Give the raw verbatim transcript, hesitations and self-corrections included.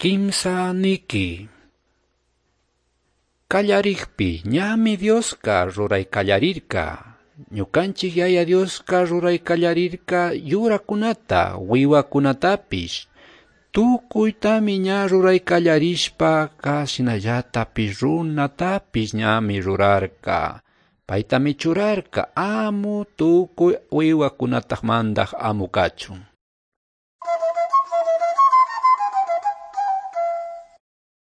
Kimsa niki. Kallarikpi ñami Dioska ruray kallarirka. Ñukanchik yaya Dioska ruray kallarirka yurakunata, wiwakunatapish. Tukuytami ña ruray kallarishpa kashinallatapish runatapish ñami rurarka. Paytami churarka amu tukuy wiwakunataq mandaq amu kachun.